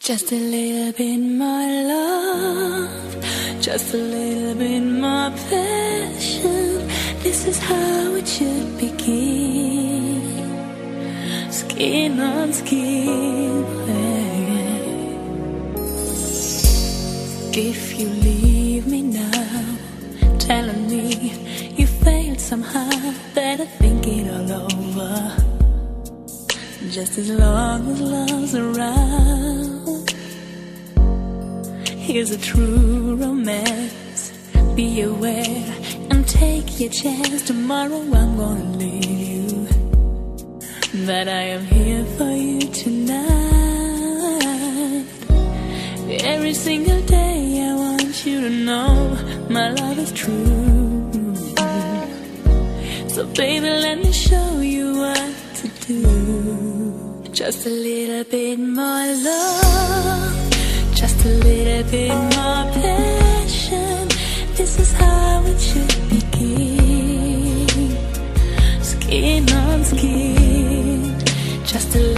Just a little bit more love, just a little bit more passion. This is how it should begin. Skin on skin. If you leave me now, telling me you failed somehow, better think it all over. Just as long as love's around, here's a true romance. Be aware and take your chance. Tomorrow I'm gonna leave you, but I am here for you tonight. Every single day I want you to know my love is true. So baby, let me show you what to do. Just a little bit more love, just a little bit more passion. This is how it should begin. Skin on skin. Just a